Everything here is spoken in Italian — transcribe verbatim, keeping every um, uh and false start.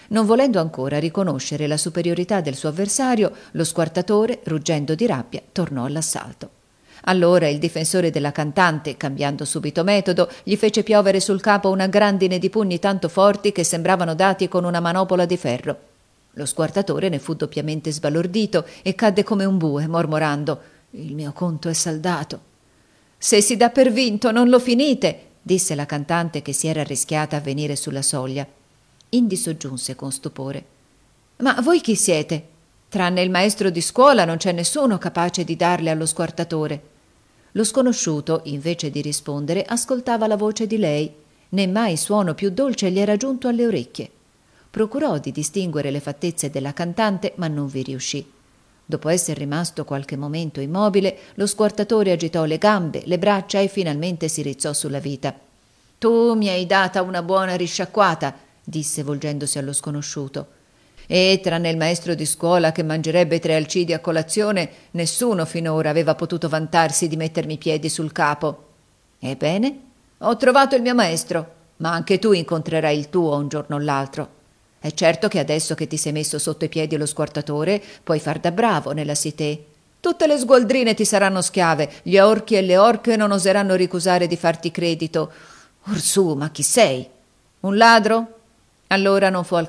Non volendo ancora riconoscere la superiorità del suo avversario, lo squartatore, ruggendo di rabbia, tornò all'assalto. Allora il difensore della cantante, cambiando subito metodo, gli fece piovere sul capo una grandine di pugni tanto forti che sembravano dati con una manopola di ferro. Lo squartatore ne fu doppiamente sbalordito e cadde come un bue, mormorando: «Il mio conto è saldato». «Se si dà per vinto, non lo finite», disse la cantante che si era arrischiata a venire sulla soglia. Indi soggiunse con stupore: «Ma voi chi siete? Tranne il maestro di scuola non c'è nessuno capace di darle allo squartatore». Lo sconosciuto, invece di rispondere, ascoltava la voce di lei. Né mai suono più dolce gli era giunto alle orecchie. Procurò di distinguere le fattezze della cantante, ma non vi riuscì. Dopo esser rimasto qualche momento immobile, lo squartatore agitò le gambe, le braccia e finalmente si rizzò sulla vita. «Tu mi hai data una buona risciacquata», disse volgendosi allo sconosciuto. «E tranne il maestro di scuola che mangerebbe tre alcidi a colazione, nessuno finora aveva potuto vantarsi di mettermi i piedi sul capo». «Ebbene, ho trovato il mio maestro, ma anche tu incontrerai il tuo un giorno o l'altro. È certo che adesso che ti sei messo sotto i piedi lo squartatore puoi far da bravo nella cité. Tutte le sgualdrine ti saranno schiave, gli orchi e le orche non oseranno ricusare di farti credito. Orsù, ma chi sei? Un ladro? Allora non fu al